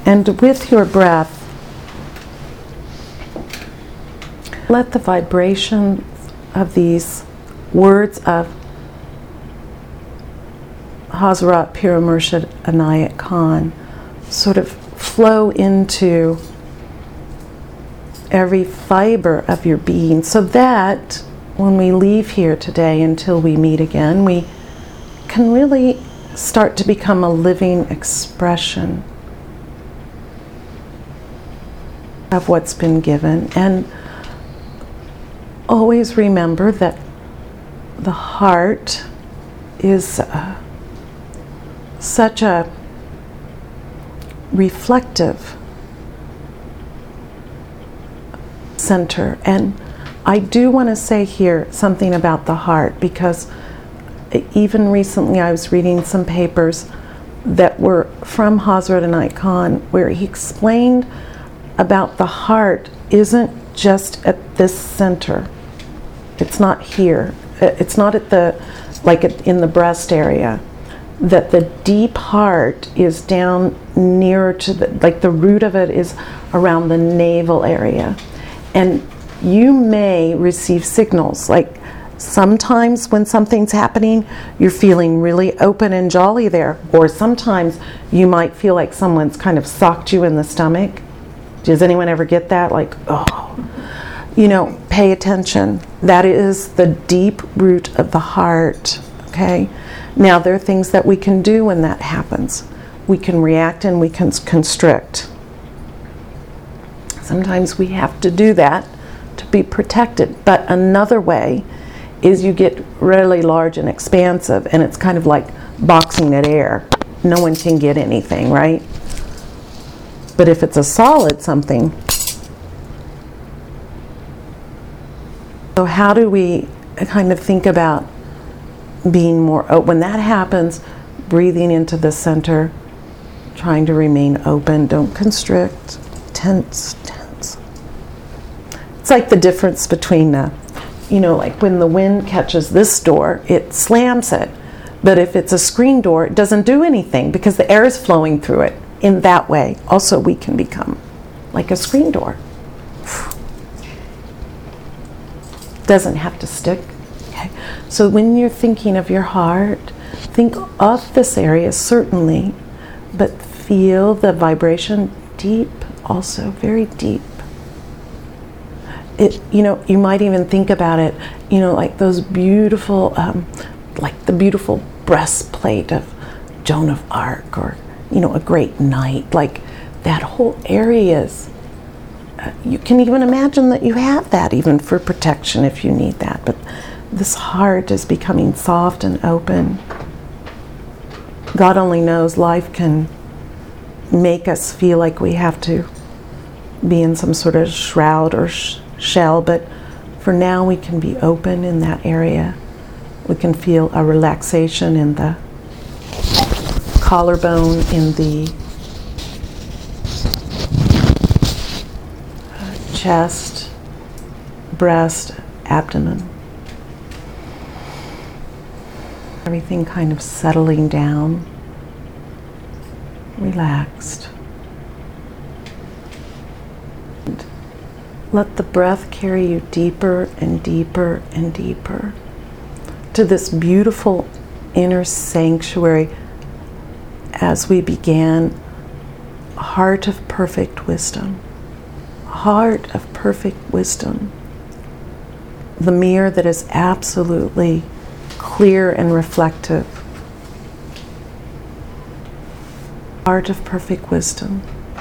And with your breath, let the vibration of these words of Hazrat Pir Murshid Inayat Khan sort of flow into every fiber of your being, so that when we leave here today until we meet again, we can really start to become a living expression of what's been given. And always remember that the heart is such a reflective center. And I do want to say here something about the heart, because even recently I was reading some papers that were from Hazrat Inayat Khan where he explained about the heart isn't just at this center. It's not here. It's not at the, like in the breast area. That the deep heart is down nearer to the, like the root of it is around the navel area. And you may receive signals, like sometimes when something's happening, you're feeling really open and jolly there. Or sometimes you might feel like someone's kind of socked you in the stomach. Does anyone ever get that? Like, oh, you know, pay attention. That is the deep root of the heart, okay? Now, there are things that we can do when that happens. We can react and we can constrict. Sometimes we have to do that to be protected. But another way is you get really large and expansive, and it's kind of like boxing at air. No one can get anything, right? But if it's a solid something, so how do we kind of think about being more open? When that happens, breathing into the center, trying to remain open, don't constrict, tense, tense. It's like the difference between, you know, like when the wind catches this door, it slams it. But if it's a screen door, it doesn't do anything because the air is flowing through it. In that way, also we can become like a screen door. Doesn't have to stick. Okay. So when you're thinking of your heart, think of this area certainly, but feel the vibration deep, also very deep. It, you know, you might even think about it, you know, like those beautiful, like the beautiful breastplate of Joan of Arc, or you know, a great knight. Like that whole area is. You can even imagine that you have that even for protection if you need that. But this heart is becoming soft and open. God only knows life can make us feel like we have to be in some sort of shroud or shell, but for now we can be open in that area. We can feel a relaxation in the collarbone, in the chest, breast, abdomen. Everything kind of settling down, relaxed. And let the breath carry you deeper and deeper and deeper to this beautiful inner sanctuary as we began, heart of perfect wisdom. Heart of perfect wisdom. The mirror that is absolutely clear and reflective. Heart of perfect wisdom.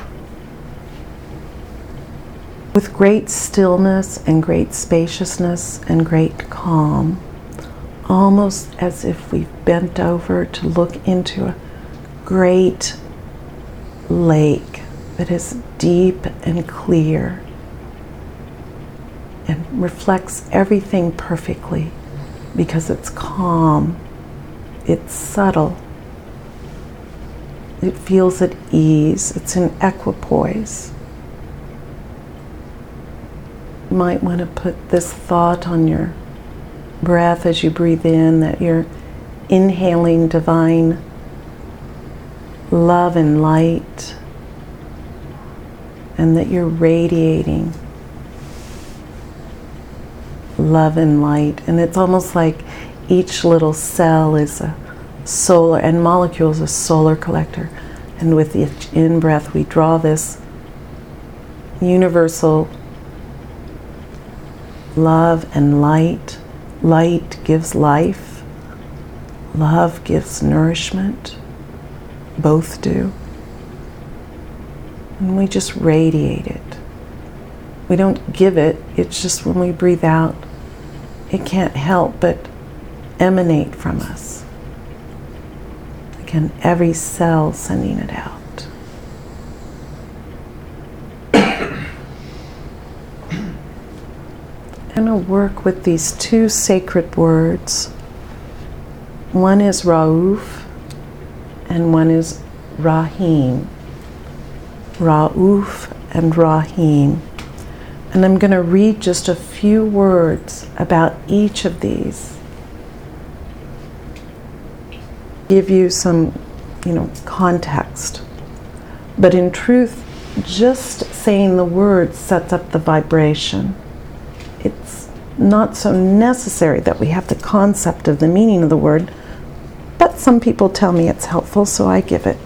With great stillness and great spaciousness and great calm, almost as if we've bent over to look into a great lake that is deep and clear and reflects everything perfectly because it's calm, it's subtle, it feels at ease, it's in equipoise. You might want to put this thought on your breath as you breathe in, that you're inhaling divine love and light, and that you're radiating love and light. And it's almost like each little cell is a solar, and molecule is a solar collector. And with each in-breath, we draw this universal love and light. Light gives life. Love gives nourishment. Both do. And we just radiate it. We don't give it. It's just when we breathe out, it can't help but emanate from us. Again, every cell sending it out. I'm going to work with these two sacred words. One is Rauf and one is Rahim. Rauf and Rahim. And I'm going to read just a few words about each of these. Give you some, context. But in truth, just saying the words sets up the vibration. It's not so necessary that we have the concept of the meaning of the word, but some people tell me it's helpful, so I give it.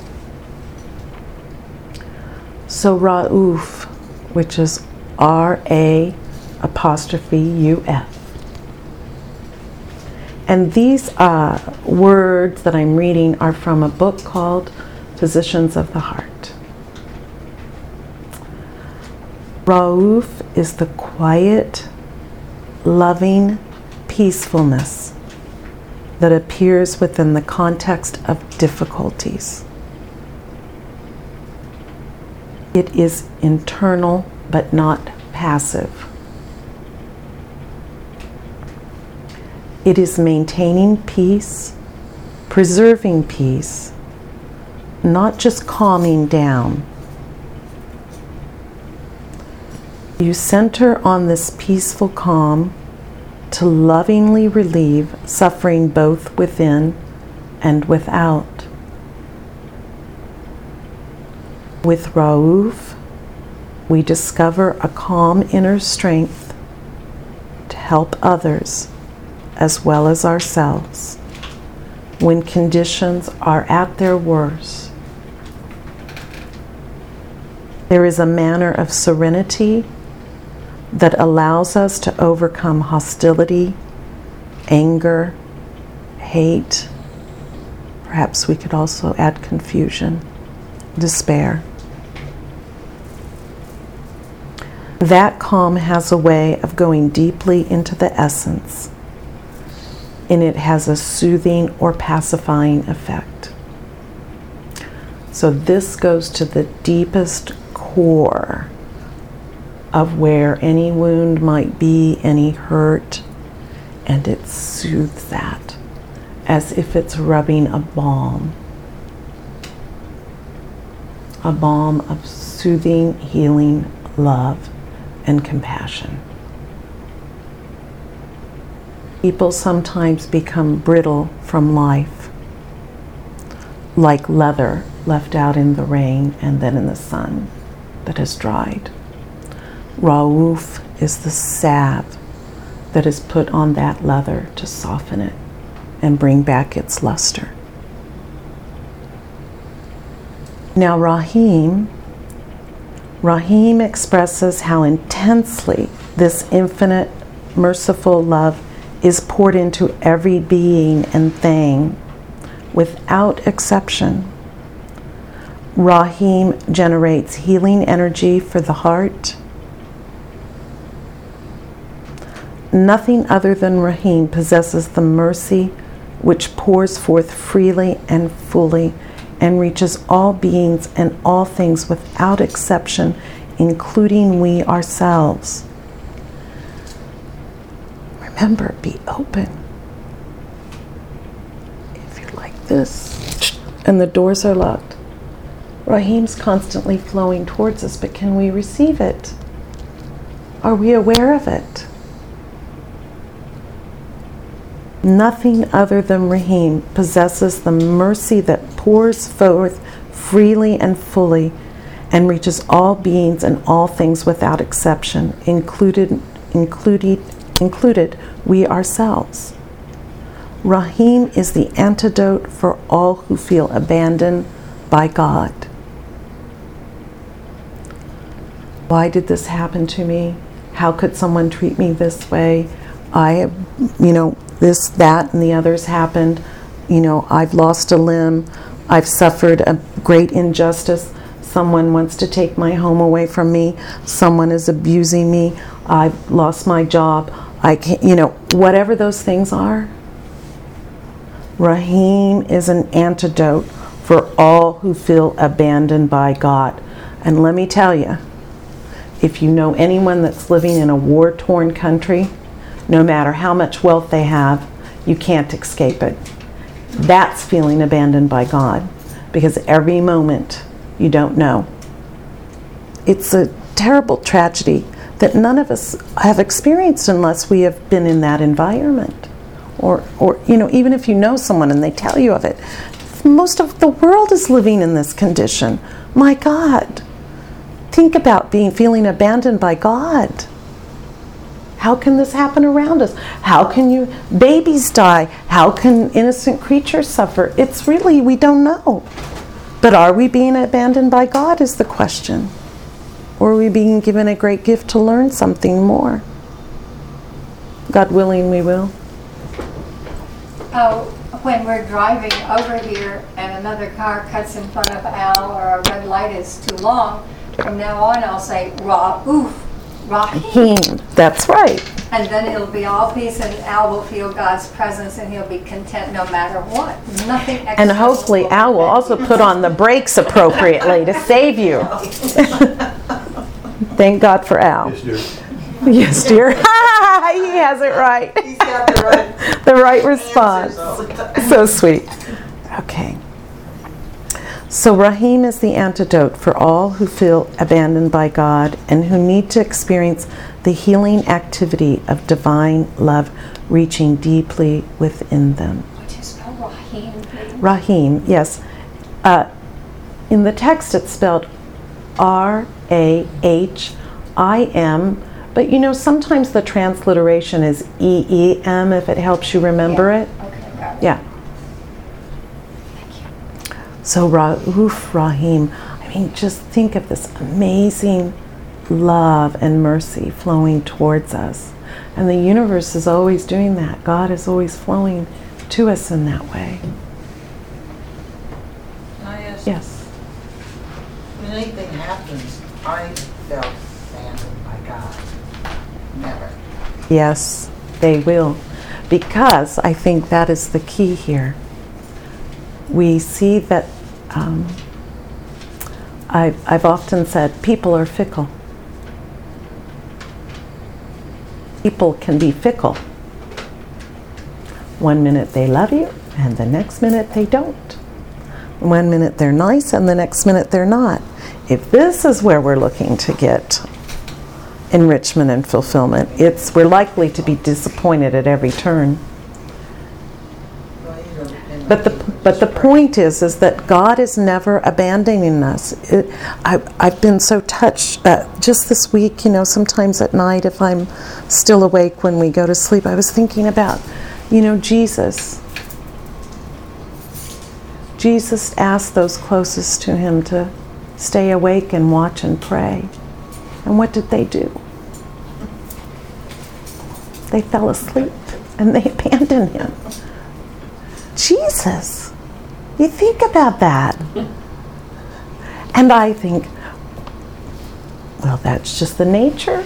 So Rauf, which is R-A''UF. And these words that I'm reading are from a book called Physicians of the Heart. Rauf is the quiet, loving peacefulness that appears within the context of difficulties. It is internal but not passive. It is maintaining peace, preserving peace, not just calming down. You center on this peaceful calm to lovingly relieve suffering both within and without. With Rauf, we discover a calm inner strength to help others as well as ourselves when conditions are at their worst. There is a manner of serenity that allows us to overcome hostility, anger, hate. Perhaps we could also add confusion, despair. That calm has a way of going deeply into the essence, and it has a soothing or pacifying effect. So this goes to the deepest core of where any wound might be, any hurt, and it soothes that as if it's rubbing a balm of soothing, healing, love, and compassion. People sometimes become brittle from life, like leather left out in the rain and then in the sun that has dried. Rauf is the salve that is put on that leather to soften it and bring back its luster. Now Rahim expresses how intensely this infinite, merciful love is poured into every being and thing, without exception. Rahim generates healing energy for the heart. Nothing other than Rahim possesses the mercy which pours forth freely and fully and reaches all beings and all things without exception, including we ourselves. Remember, be open. If you're like this and the doors are locked, Rahim's constantly flowing towards us, but can we receive it? Are we aware of it? Nothing other than Rahim possesses the mercy that pours forth freely and fully and reaches all beings and all things without exception, included we ourselves. Rahim is the antidote for all who feel abandoned by God. Why did this happen to me? How could someone treat me this way? This, that, and the others happened. I've lost a limb. I've suffered a great injustice. Someone wants to take my home away from me. Someone is abusing me. I've lost my job. I can't, whatever those things are. Rahim is an antidote for all who feel abandoned by God. And let me tell you, if you know anyone that's living in a war-torn country, no matter how much wealth they have, you can't escape it. That's feeling abandoned by God, because every moment you don't know. It's a terrible tragedy that none of us have experienced unless we have been in that environment. Or even if you know someone and they tell you of it. Most of the world is living in this condition. My God. Think about feeling abandoned by God. How can this happen around us? How can babies die? How can innocent creatures suffer? It's really, we don't know. But are we being abandoned by God is the question. Or are we being given a great gift to learn something more? God willing, we will. Oh, when we're driving over here and another car cuts in front of Al, or a red light is too long, from now on I'll say, Rahim. That's right. And then it'll be all peace, and Al will feel God's presence, and he'll be content no matter what. Nothing extra. And hopefully Al will also put on the brakes appropriately to save you. Thank God for Al. Yes, dear. He has it right. He's got the right response. So sweet. Okay. So Rahim is the antidote for all who feel abandoned by God and who need to experience the healing activity of divine love reaching deeply within them. What is spelled Rahim? Rahim, yes. In the text it's spelled R-A-H-I-M, but sometimes the transliteration is E-E-M if it helps you remember it. Okay, got it. Yeah. So Ra'uf Rahim, just think of this amazing love and mercy flowing towards us. And the universe is always doing that. God is always flowing to us in that way. Can I ask? Yes. When anything happens, I felt abandoned by God. Never. Yes, they will. Because I think that is the key here. We see that I've often said people are fickle. People can be fickle. One minute they love you, and the next minute they don't. One minute they're nice, and the next minute they're not. If this is where we're looking to get enrichment and fulfillment, we're likely to be disappointed at every turn. But the point is that God is never abandoning us. I've been so touched just this week, sometimes at night if I'm still awake when we go to sleep, I was thinking about, Jesus. Jesus asked those closest to him to stay awake and watch and pray. And what did they do? They fell asleep and they abandoned him. Jesus. You think about that. And I think, well, that's just the nature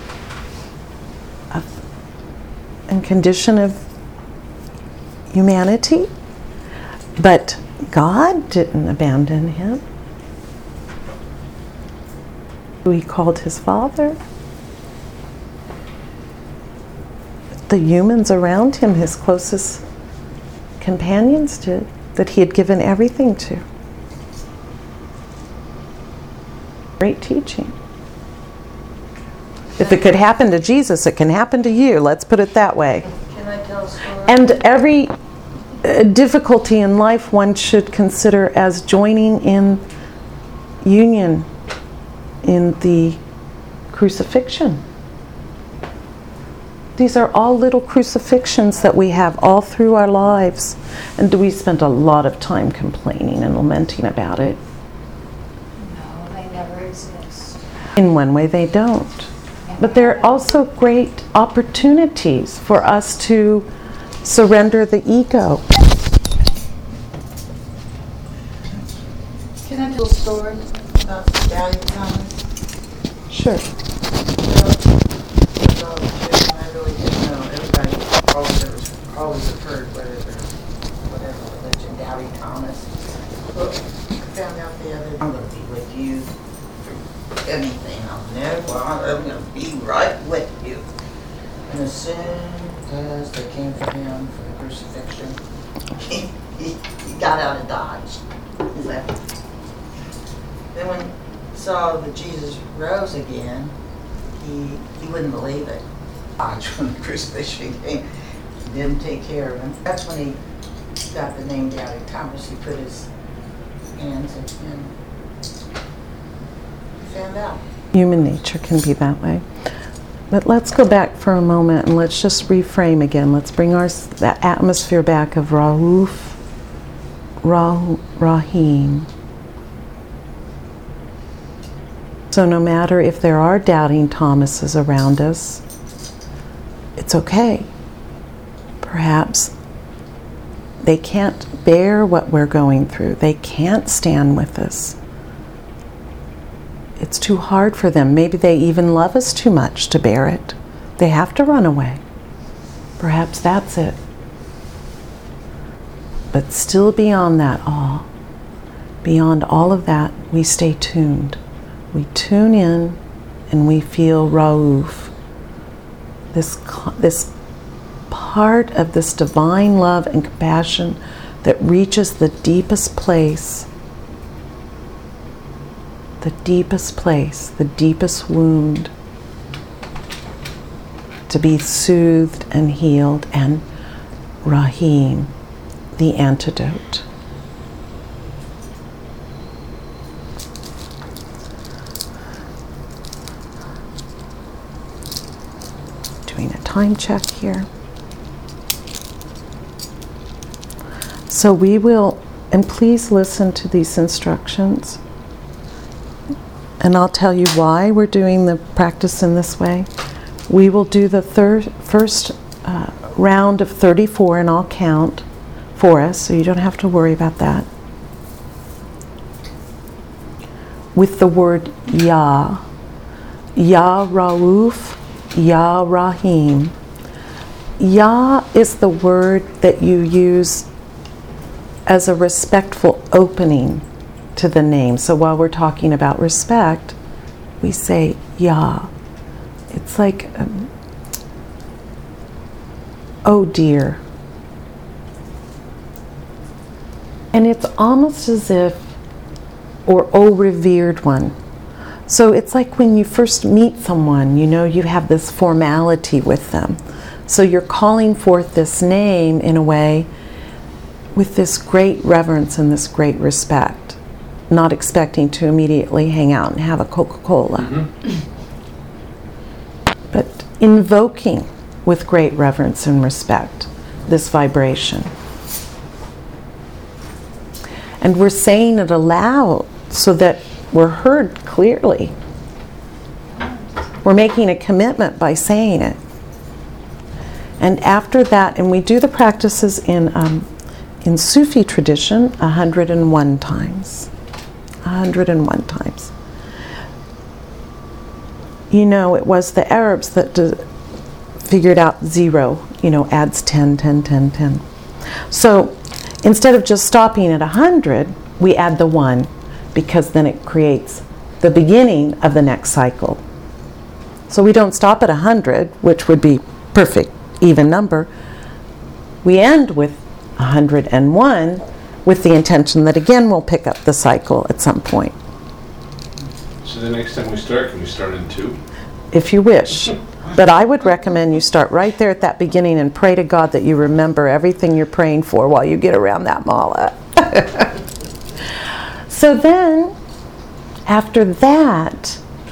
and condition of humanity. But God didn't abandon him. Who he called his Father. The humans around him, his closest companions did, that he had given everything to. Great teaching. If it could happen to Jesus, it can happen to you. Let's put it that way. Can I tell a story? And every difficulty in life one should consider as joining in union in the crucifixion. These are all little crucifixions that we have all through our lives. And we spend a lot of time complaining and lamenting about it. No, they never exist. In one way, they don't. But they're also great opportunities for us to surrender the ego. Can I tell a story about Daddy Thomas? Sure. I really didn't know. Everybody always have heard whatever religion, Doubting Thomas. Well, I found out the other day, I'm going to be with you for anything. I'm going to be right with you. And as soon as they came for him for the crucifixion, he got out of Dodge. He left. Then when he saw that Jesus rose again, he wouldn't believe it. Dodge when the crucifixion came, didn't take care of him. That's when he got the name Doubting Thomas. He put his hands in him. He found out. Human nature can be that way. But let's go back for a moment and let's just reframe again. Let's bring the atmosphere back of Rauf, Rahim. So no matter if there are doubting Thomases around us, it's okay. Perhaps they can't bear what we're going through. They can't stand with us. It's too hard for them. Maybe they even love us too much to bear it. They have to run away. Perhaps that's it. But still beyond that all, beyond all of that, we stay tuned. We tune in and we feel Rauf, this part of this divine love and compassion that reaches the deepest place, the deepest wound, to be soothed and healed, and Rahim, the antidote. Doing a time check here. So we will, and please listen to these instructions. And I'll tell you why we're doing the practice in this way. We will do the first round of 34, and I'll count for us, so you don't have to worry about that. With the word Ya. Ya Rauf, Ya Rahim. Ya is the word that you use as a respectful opening to the name. So while we're talking about respect, we say Ya. It's like, oh dear. And it's almost as if, or oh revered one. So it's like when you first meet someone, you know, you have this formality with them. So you're calling forth this name in a way with this great reverence and this great respect. Not expecting to immediately hang out and have a Coca-Cola. Mm-hmm. But invoking with great reverence and respect this vibration. And we're saying it aloud so that we're heard clearly. We're making a commitment by saying it. And after that, and we do the practices in Sufi tradition 101 times. 101 times. You know, it was the Arabs that figured out 0, you know, adds 10, 10, 10, 10. So instead of just stopping at 100, we add the 1, because then it creates the beginning of the next cycle. So we don't stop at 100, which would be perfect, even number. We end with 101 with the intention that again we'll pick up the cycle at some point. So the next time we start, can we start in 2? If you wish. But I would recommend you start right there at that beginning and pray to God that you remember everything you're praying for while you get around that mala. So then, after that,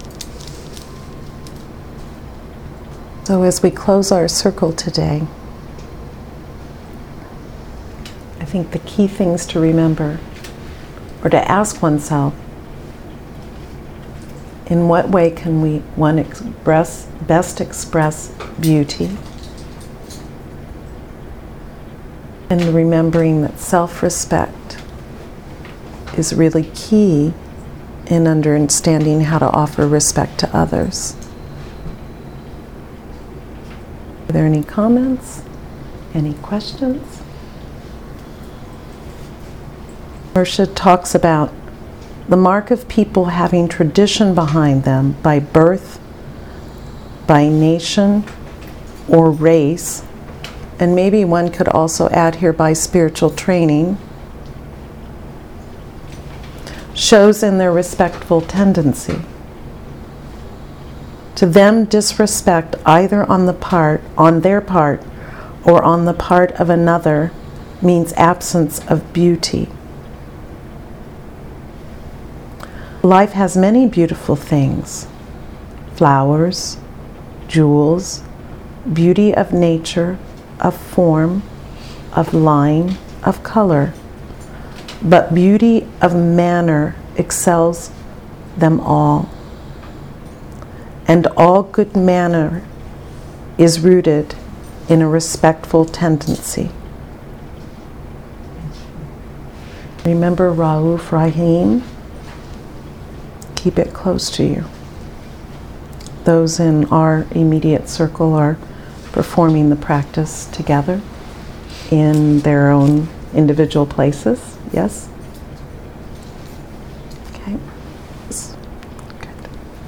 So as we close our circle today, I think the key things to remember, or to ask oneself, in what way can one best express beauty? And remembering that self-respect is really key in understanding how to offer respect to others. Are there any comments? Any questions? Murshid talks about the mark of people having tradition behind them by birth, by nation, or race, and maybe one could also add here by spiritual training, shows in their respectful tendency. To them, disrespect either on their part or on the part of another means absence of beauty. Life has many beautiful things: flowers, jewels, beauty of nature, of form, of line, of color. But beauty of manner excels them all. And all good manner is rooted in a respectful tendency. Remember Rauf Rahim? Keep it close to you. Those in our immediate circle are performing the practice together in their own individual places. Yes? Okay. Good.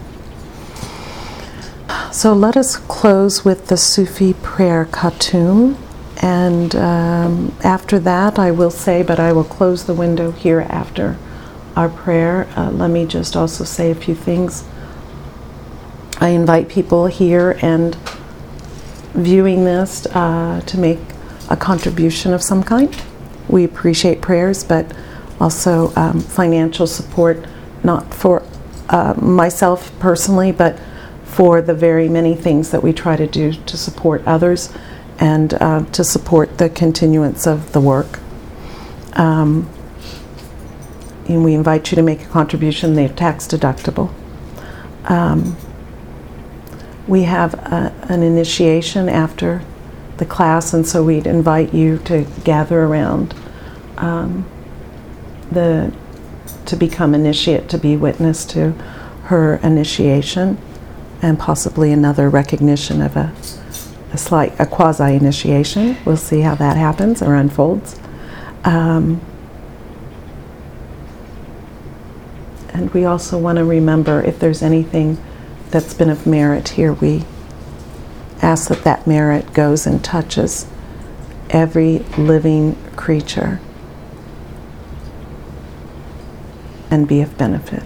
So let us close with the Sufi prayer Khatum. And after that, I will say, but I will close the window here after our prayer. Let me just also say a few things. I invite people here and viewing this to make a contribution of some kind. We appreciate prayers, but also financial support, not for myself personally, but for the very many things that we try to do to support others and to support the continuance of the work. And we invite you to make a contribution. They're tax deductible. We have an initiation after the class, and so we'd invite you to gather around to become initiate, to be witness to her initiation, and possibly another recognition of a quasi-initiation. We'll see how that happens or unfolds. And we also want to remember, if there's anything that's been of merit here, we ask that that merit goes and touches every living creature and be of benefit.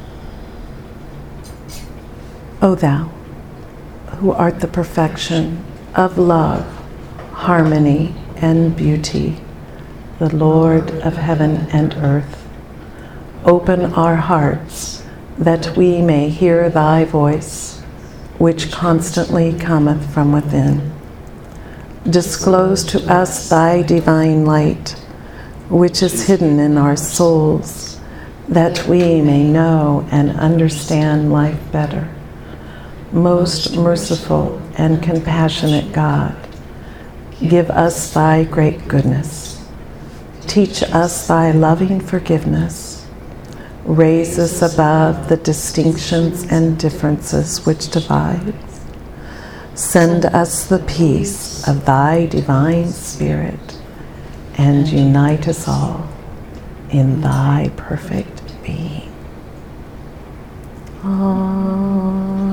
O Thou, who art the perfection of love, harmony, and beauty, the Lord of heaven and earth, open our hearts that we may hear Thy voice, which constantly cometh from within. Disclose to us Thy divine light, which is hidden in our souls, that we may know and understand life better. Most merciful and compassionate God, give us Thy great goodness. Teach us Thy loving forgiveness. Raise us above the distinctions and differences which divide. Send us the peace of Thy divine Spirit, and unite us all in Thy perfect being. Amen.